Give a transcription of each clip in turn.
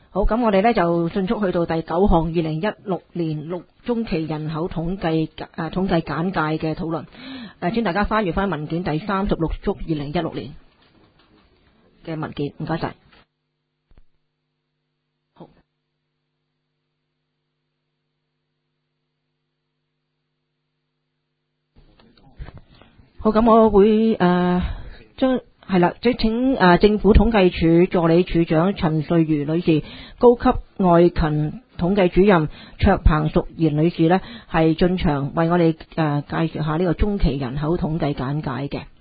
好，咁我哋呢就迅速去到第9項2016年6中期人口統計簡介嘅討論。請大家翻閱翻文件第36足2016年嘅文件，唔該晒。好，咁我會係啦，即請政府統計處助理處長陳瑞如女士、高級外勤統計主任卓彭淑賢女士呢係進場為我哋介紹下呢個中期人口統計簡介嘅。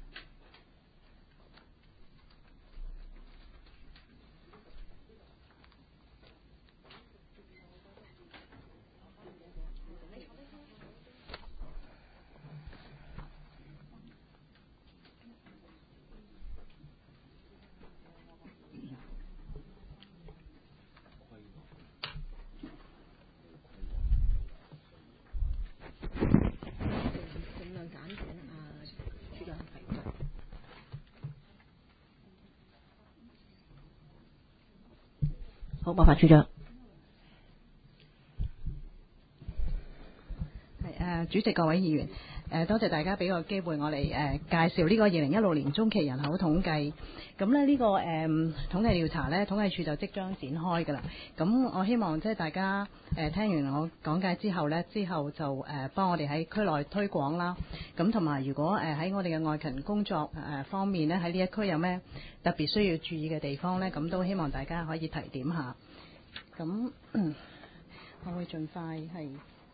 好，麻煩處長。 主席各位議員，多謝大家俾個機會我嚟介紹呢個2016年中期人口統計。咁咧呢個統計調查呢，統計處就即將展開㗎啦。咁我希望即係大家聽完我講解之後呢，就幫我哋喺區內推廣啦。咁同埋如果喺我哋嘅外勤工作方面呢，喺呢一區有咩特別需要注意嘅地方呢，咁都希望大家可以提點下。咁我會盡快係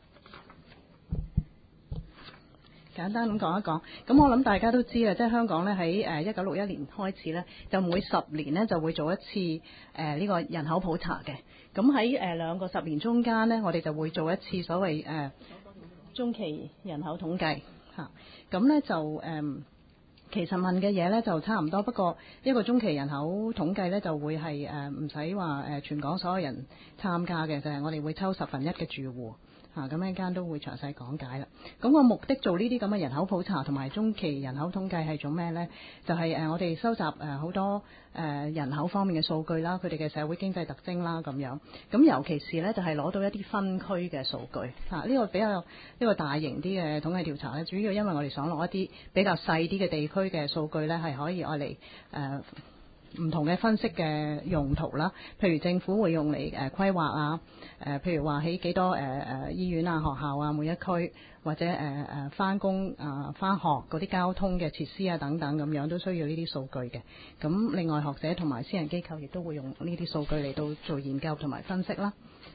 簡單咁講一講。咁我諗大家都知啦，即係香港咧喺1961年開始咧，就每10年咧就會做一次呢個人口普查嘅。咁喺兩個10年中間咧，我哋就會做一次所謂中期人口統計嚇。咁咧就其實問嘅嘢咧就差唔多，不過一個中期人口統計咧就會係唔使話全港所有人參加嘅，就係我哋會抽1/10嘅住戶。咁一陣間都會詳細講解啦。咁個目的做呢啲咁嘅人口普查同埋中期人口統計係做咩呢？就係我哋收集好多人口方面嘅數據啦，佢哋嘅社會經濟特徵啦咁樣。咁尤其是呢，就係攞到一啲分區嘅數據。呢個比較一個大型啲嘅統計調查呢，主要因為我哋想攞一啲比較細啲嘅地區嘅數據呢，係可以愛嚟唔同嘅分析嘅用途啦，譬如政府會用嚟規劃啊，譬如話起幾多醫院啊、學校啊每一區，或者返工返學嗰啲交通嘅設施啊等等咁樣都需要呢啲數據嘅。咁另外學者同埋私人機構亦都會用呢啲數據嚟到做研究同埋分析啦。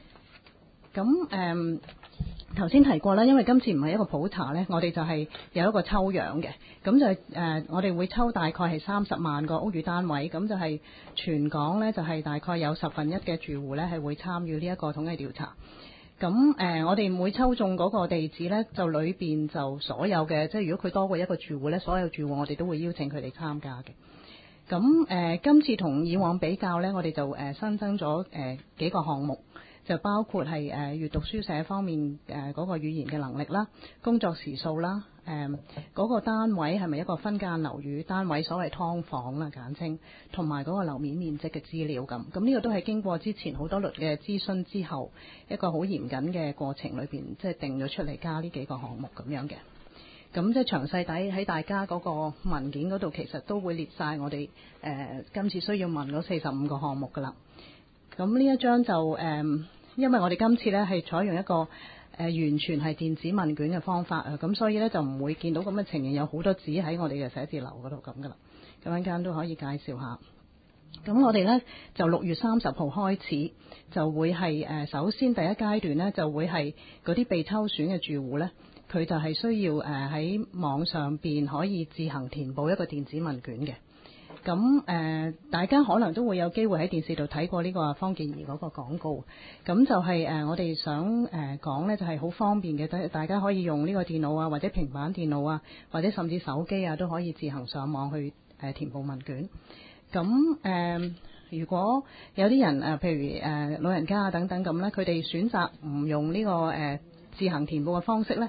咁頭先提過啦，因為今次唔係一個普查呢，我哋就係有一個抽樣嘅，咁就我哋會抽大概係30萬個屋宇單位，咁就係全港呢，就係大概有1/10嘅住戶呢係會參與呢一個統計調查。咁我哋每抽中嗰個地址呢，就裏邊就所有嘅，即係如果佢多過一個住戶呢，所有住戶我哋都會邀請佢哋參加嘅。咁今次同以往比較呢，我哋就新增咗幾個項目。就包括係閱讀書寫方面嗰個語言嘅能力啦，工作時數啦，嗰個單位係咪一個分間樓宇單位，所謂劏房啦簡稱，同埋嗰個樓面面積嘅資料咁。咁呢個都係經過之前好多輪嘅諮詢之後，一個好嚴謹嘅過程裏邊，即係定咗出嚟加呢幾個項目咁樣嘅。咁即係詳細底喺大家嗰個文件嗰度，其實都會列晒我哋今次需要問嗰45個項目噶啦。咁呢一張就因為我哋今次呢係採用一個完全係電子問卷嘅方法啊，咁所以呢就唔會見到咁嘅情形，有好多紙喺我哋嘅寫字樓嗰度咁噶啦。咁陣間都可以介紹下。咁我哋呢就6月30號開始就會係首先第一階段呢就會係嗰啲被抽選嘅住戶呢，佢就係需要喺網上邊可以自行填報一個電子問卷嘅。咁大家可能都會有機會喺電視度睇過呢個方健儀嗰個廣告。咁就係我哋想講呢，就係好方便嘅，大家可以用呢個電腦啊，或者平板電腦啊，或者甚至手機啊，都可以自行上網去填報問卷。咁如果有啲人譬如老人家啊等等咁呢，佢哋選擇唔用呢個自行填報嘅方式呢，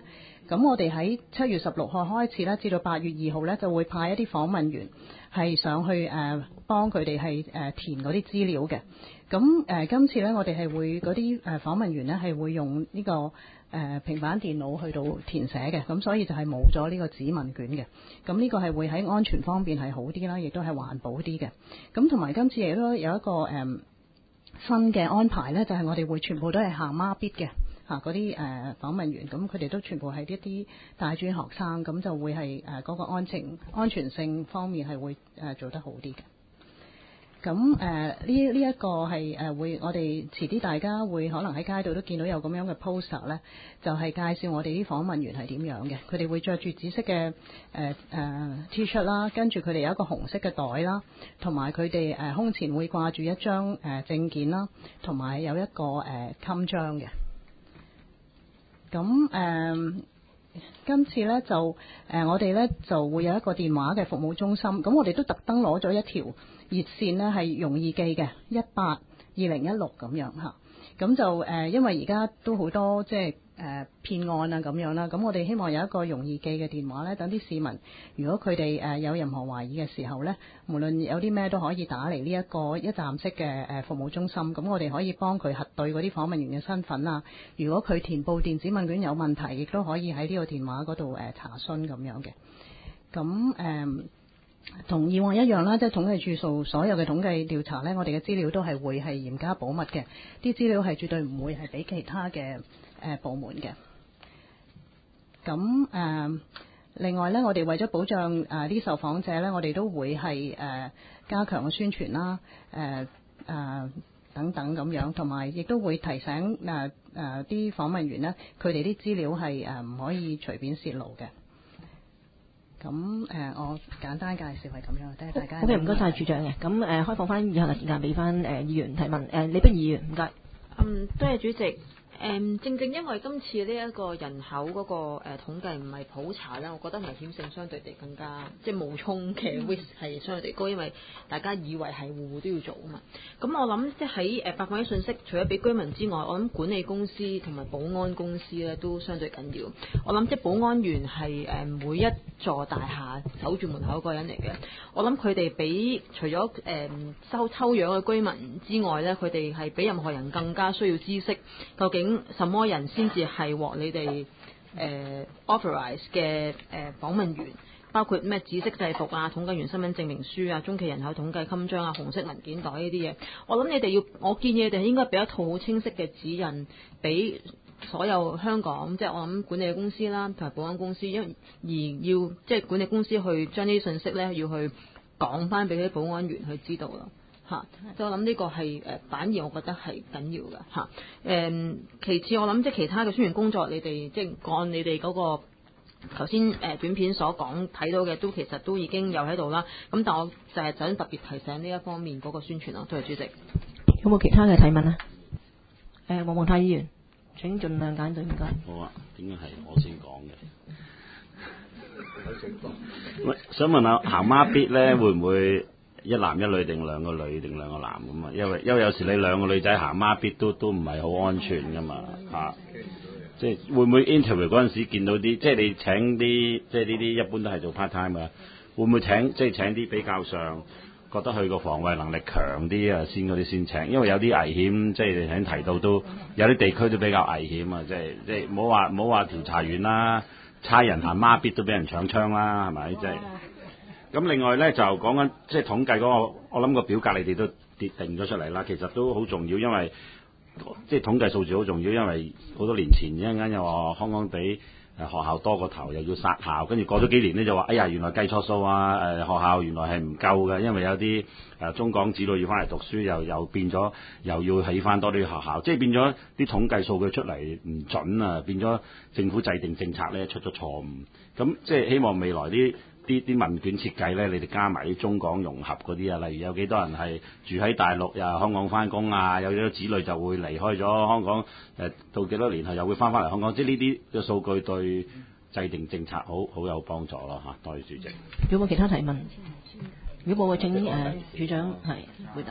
咁我哋喺7月16號開始咧，至到8月2號咧，就會派一啲訪問員係上去幫佢哋係填嗰啲資料嘅。咁今次咧，我哋係會嗰啲訪問員咧係會用呢個平板電腦去到填寫嘅，咁所以就係冇咗呢個紙問卷嘅。咁呢個係會喺安全方面係好啲啦，亦都係環保啲嘅。咁同埋今次亦都有一個新嘅安排咧，就係我哋會全部都係行孖咇嘅嗰啲訪問員，咁佢哋都全部係一啲大專學生，咁就會係嗰個安全性方面係會做得好啲嘅。咁呢一個係會我哋遲啲大家會可能喺街度都見到有咁樣嘅 poster 咧，就係介紹我哋啲訪問員係點樣嘅。佢哋會着住紫色嘅T-shirt 啦，跟住佢哋有一個紅色嘅袋啦，同埋佢哋胸前會掛住一張證件啦，同埋有一個襟章嘅。咁今次咧就我哋咧就會有一個電話嘅服務中心，咁我哋都特登攞咗一條熱線咧係容易記嘅182016咁樣嚇，咁就因為而家都好多即係騙案啊咁樣啦，咁我哋希望有一個容易記嘅電話咧，等啲市民如果佢哋有任何懷疑嘅時候咧，無論有啲咩都可以打嚟呢一個一站式嘅服務中心，咁我哋可以幫佢核對嗰啲訪問員嘅身份啊，如果佢填報電子問卷有問題，亦都可以喺呢個電話嗰度查詢咁樣嘅。咁同以往一樣啦，即係統計處數所有嘅統計調查呢，我哋嘅資料都係會係嚴加保密嘅，啲資料係絕對唔會係俾其他嘅部門嘅。咁另外呢，我哋為咗保障啲受訪者呢，我哋都會係加強嘅宣傳啦，等等咁樣，同埋亦都會提醒啲訪問員呢，佢哋啲資料係唔可以隨便泄露嘅。咁我簡單介紹係咁樣，多謝大家。 好嘅，唔該晒處長嘅。咁開放翻以下嘅時間俾翻議員提問。李冰議員，唔該。 多謝主席。正因為今次呢一個人口嗰個統計唔係普查咧，我覺得危險性相對地更加即係冒充嘅 risk 係相對地高，因為大家以為係戶戶都要做啊嘛。咁我諗即係喺發放啲信息，除咗俾居民之外，我諗管理公司同埋保安公司咧都相對緊要。我諗即係保安員係每一座大廈守住門口嗰個人嚟嘅。我諗佢哋比除咗抽樣嘅居民之外咧，佢哋係比任何人更加需要知識究竟什麼人先至係獲你哋authorize 嘅訪問員，包括咩紫色制服啊、統計員身份證明書啊、中期人口統計襟章啊、紅色文件袋呢啲嘢。我諗你哋要，我建議你哋應該俾一套好清晰嘅指引俾所有香港，即係我諗管理公司啦同埋保安公司，而要即係管理公司去將呢啲信息咧要去講翻俾啲保安員去知道咯。即係我諗呢個係反而我覺得係緊要嘅嚇。其次我諗即係其他嘅宣傳工作，你哋即係按你哋嗰個頭先短片所講睇到嘅，都其實都已經有喺度啦。咁但我就係想特別提醒呢一方面嗰個宣傳咯。多謝主席。 有冇其他嘅提問啊？黃宏泰議員，請盡量簡短，唔該。 好啊，點解係我先講嘅？想問下行孖咇咧，會唔會一男一女定兩個女定兩個男咁啊？因為有時你兩個女仔行孖咇都唔係好安全噶嘛嚇。即係會唔會 interview 嗰陣時見到啲，即係你請啲，即係呢啲一般都係做 part time 嘅，會唔會請啲比較上覺得佢個防衛能力強啲啊先嗰啲先請？因為有啲危險，即係你頭先提到都有啲地區都比較危險啊！即係唔好話調查員啦，差人行孖咇都俾人搶槍啦，係咪？即係咁。另外咧就講緊即係統計嗰個，我諗個表格你哋都定咗出嚟啦，其實都好重要，因為即係統計數字好重要，因為好多年前一陣間又話香港比學校多個頭，又要殺校，跟住過咗幾年咧就話哎呀原來計錯數啊！學校原來係唔夠嘅，因為有啲中港子女要翻嚟讀書，又變咗又要起翻多啲學校，即係變咗啲統計數據出嚟唔準啊，變咗政府制定政策咧出咗錯誤。咁即係希望未來啲問卷設計咧，你哋加埋啲中港融合嗰啲啊，例如有幾多人係住喺大陸又香港翻工啊，有幾多子女就會離開咗香港到幾多年後又會翻嚟香港，即係呢啲嘅數據對制定政策好有幫助咯嚇。多謝主席。 有冇其他提問？如果冇，請處長係回答。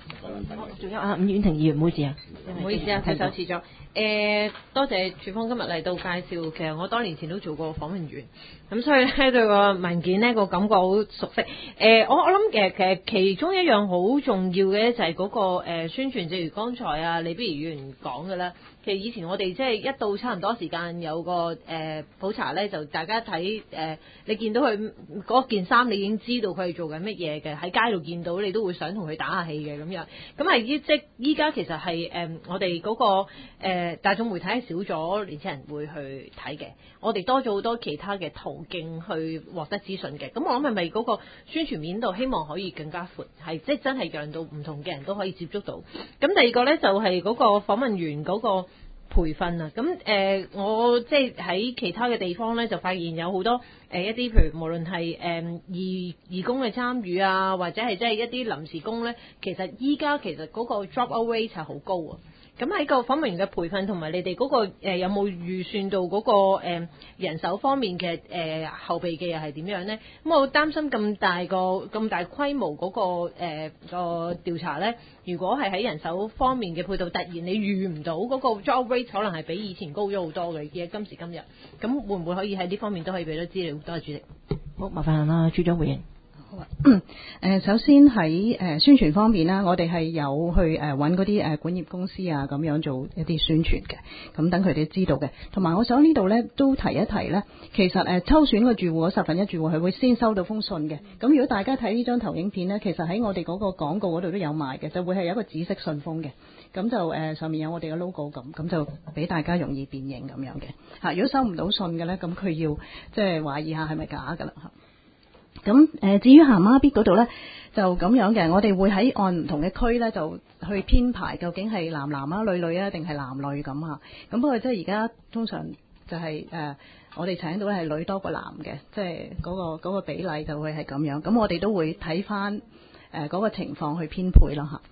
仲有伍婉婷議員，唔好意思啊， 唔好意思啊，舉手遲咗。多謝處方今日嚟到介紹，其實我多年前都做過訪問員，咁所以咧對個文件呢個感覺好熟悉。我諗其實其中一樣好重要嘅就係嗰個宣傳，正如剛才啊李碧儀議員講嘅啦。其實以前我哋即係一到差唔多時間有個普查咧，就大家睇你見到佢嗰件衫，你已經知道佢係做緊乜嘢嘅。喺街度見到你都會想同佢打下氣嘅咁樣。咁係即依家其實係我哋嗰個大眾媒體係少咗年輕人會去睇嘅，我哋多咗好多其他嘅途徑去獲得資訊嘅。咁我諗係咪嗰個宣傳面度希望可以更加闊，係即係真係讓到唔同嘅人都可以接觸到。咁第二個咧就係嗰個訪問員嗰個培訓啊，咁我即係喺其他嘅地方咧，就發現有好多一啲譬如無論係義工嘅參與啊，或者係即係一啲臨時工咧，其實依家其實嗰個 drop out rate 係好高啊。咁喺個訪問員嘅培訓同埋你哋嗰個有冇預算到嗰個人手方面嘅後備嘅又係點樣呢？咁我擔心咁大規模嗰個調查呢，如果係喺人手方面嘅配套，突然你預唔到嗰個 job rate 可能係比以前高咗好多嘅，今時今日，咁會唔會可以喺呢方面都可以俾到資料？多謝主席。 好，麻煩啦，處長回應。 首先喺宣傳方面啦，我哋係有去揾嗰啲管業公司啊，咁樣做一啲宣傳嘅，咁等佢哋知道嘅。同埋我想呢度呢都提一提呢，其實抽選個住戶嗰1/10住戶係會先收到封信嘅。咁如果大家睇呢張投影片呢，其實喺我哋嗰個廣告嗰度都有賣嘅，就會係有一個紫色信封嘅，咁就上面有我哋嘅 logo 咁就俾大家容易辨認咁樣嘅嚇。如果收唔到信嘅呢，咁佢要即係懷疑下係咪假㗎啦嚇。咁至於鹹媽必嗰度呢，就咁樣嘅，我哋會喺按唔同嘅區呢，就去編排究竟係男男啊、女女啊，定係男女咁啊。咁不過即係而家通常就係我哋請到係女多過男嘅，即係嗰個比例就會係咁樣。咁我哋都會睇翻嗰個情況去編配咯嚇。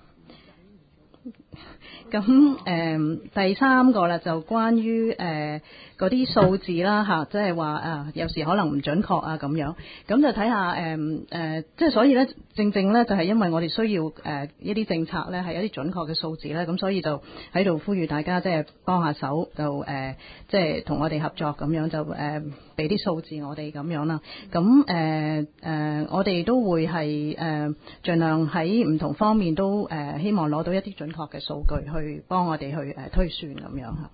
咁第三個啦，就關於嗰啲數字啦嚇，即係話有時可能唔準確啊咁樣，咁就睇下即係所以咧，正咧就係因為我哋需要一啲政策咧係一啲準確嘅數字咧，咁所以就喺度呼籲大家即係幫下手，就即係同我哋合作咁樣，就俾啲數字我哋咁樣啦。咁我哋都會係盡量喺唔同方面都希望攞到一啲準確嘅數據去幫我哋去推算咁樣嚇。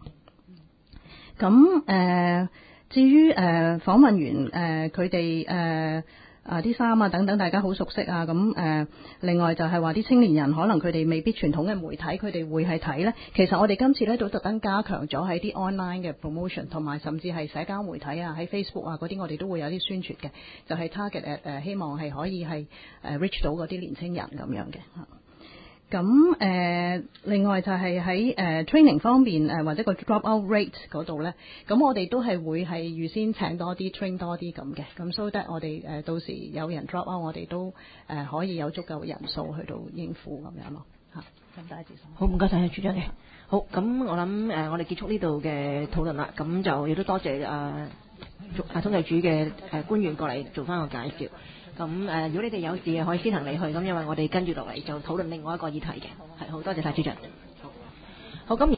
咁至於訪問員佢哋啲衫啊等等，大家好熟悉啊。咁另外就係話啲青年人可能佢哋未必傳統嘅媒體佢哋會係睇咧。其實我哋今次咧都特登加強咗喺啲 online 嘅 promotion， 同埋甚至係社交媒體啊，喺 Facebook 啊嗰啲我哋都會有啲宣傳嘅，就係 target 希望係可以係reach 到嗰啲年青人咁樣嘅嚇。咁另外就係喺training 方面或者個 drop out rate 嗰度咧，咁我哋都係會係預先請多啲 train 多啲咁嘅，咁 so that 我哋到時有人 drop out， 我哋都可以有足夠嘅人數去到應付咁樣咯嚇。咁多謝。 好，唔該晒處長嘅。好，咁我諗我哋結束呢度嘅討論啦，咁就亦都多謝統計處嘅官員過嚟做翻個介紹。咁如果你哋有事可以先行離去，咁因為我哋跟住落嚟就討論另外一個議題嘅。係，好多謝晒處長。好，咁。